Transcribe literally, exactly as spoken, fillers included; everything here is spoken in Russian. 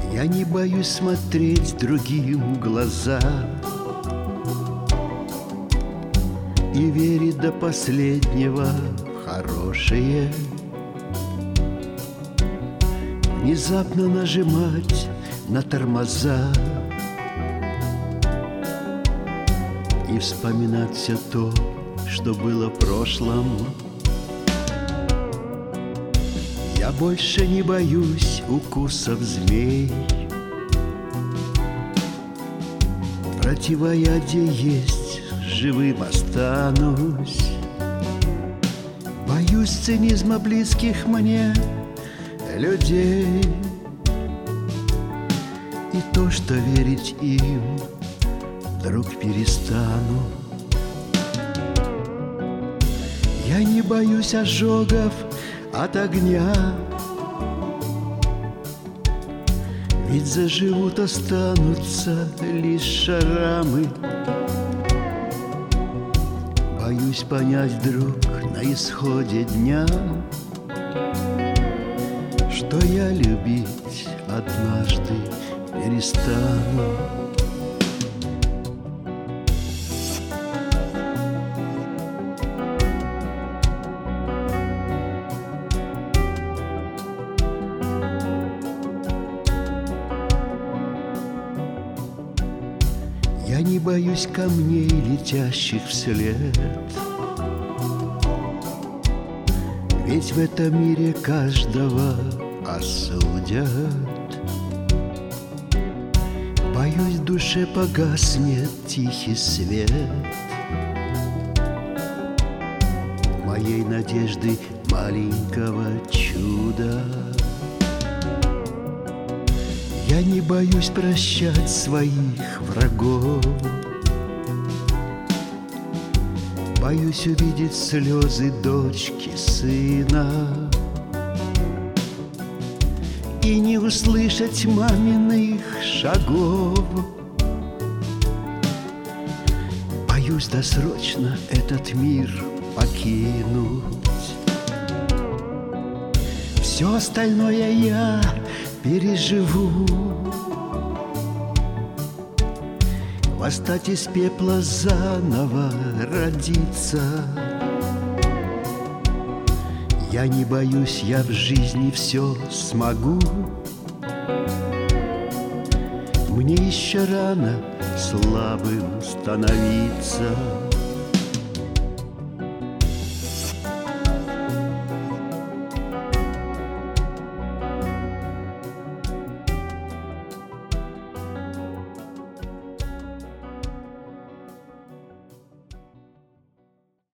Я не боюсь смотреть другим в глаза и верить до последнего в хорошее. Внезапно нажимать на тормоза и вспоминать все то, что было в прошлом. Я больше не боюсь укусов змей. Противоядие есть, живым останусь. Боюсь цинизма близких мне людей и то, что верить им вдруг перестану. Я не боюсь ожогов от огня, ведь заживут, останутся лишь шрамы. Боюсь понять вдруг на исходе дня, что я любить однажды перестану. Я не боюсь камней, летящих вслед, ведь в этом мире каждого осудят. Боюсь, в душе погаснет тихий свет моей надежды маленького чуда. Я не боюсь прощать своих врагов, боюсь увидеть слезы дочки, сына и не услышать маминых шагов. Боюсь досрочно этот мир покинуть. Все остальное я переживу. Восстать из пепла, заново родиться. Я не боюсь, я в жизни все смогу. Мне еще рано слабым становиться.